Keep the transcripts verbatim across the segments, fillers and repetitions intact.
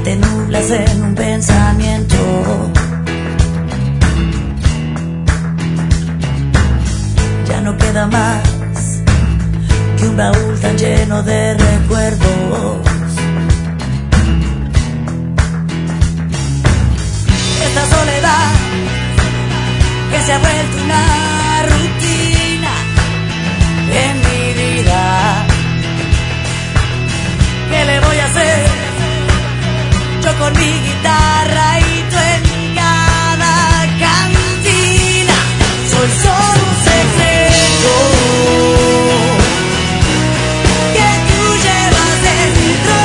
te nublas en un pensamiento. Ya no queda más que un baúl tan lleno de recuerdos. Esta soledad que se ha vuelto una rutina en mi vida. ¿Qué le voy a hacer? Yo con mi guitarra y tú en cada cantina. Soy solo un secreto que tú llevas dentro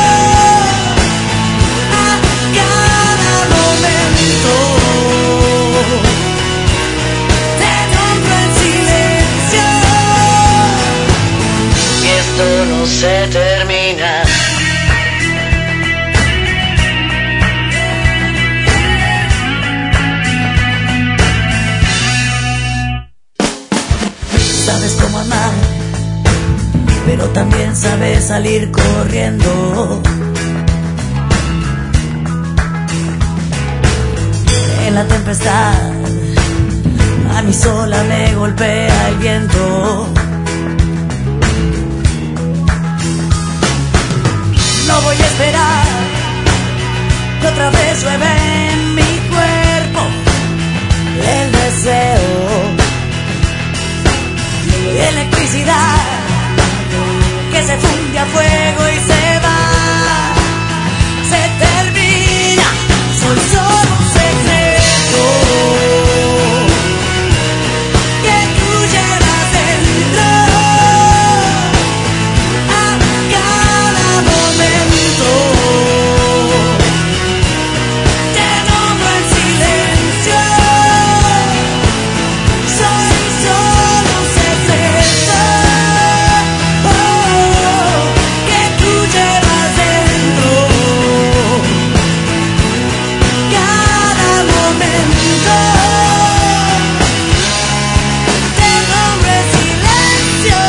a cada momento. Te nombro en silencio y esto no se termina. Sabes cómo amar, pero también sabes salir corriendo. En la tempestad, a mí sola me golpea el viento. No voy a esperar que otra vez llueve en mi cuerpo el deseo. Electricidad que se funde a fuego y se va, se termina. Soy solo un secreto que tú llevas dentro a cada momento. Te nombro en silencio. Soy solo un secreto que tú llevas dentro cada momento. Te nombro en silencio.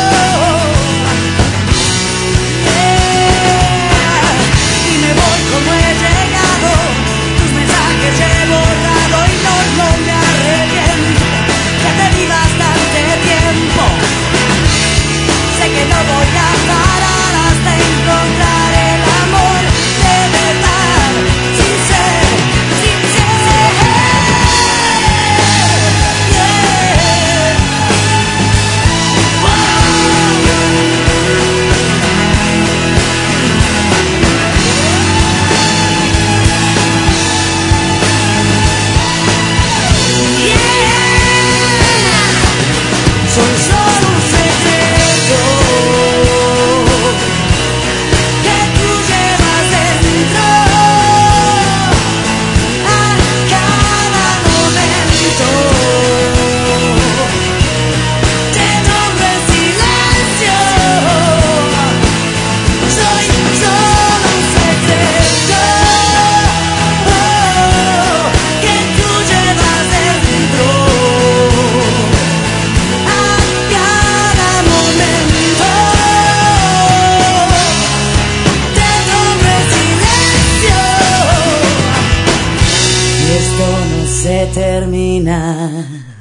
Yeah. Y me voy como he llegado. Tus mensajes he borrado y no, no me arrepiento. Ya te di bastante tiempo. Sé que no voy a parar hasta encontrar el amor de verdad. Sincero, sincero. Yeah. Soy solo un secreto que tú llevas dentro a cada momento. Te nombro en silencio. Soy solo un secreto que tú llevas dentro a cada momento. Te nombro en silencio y esto no se termina.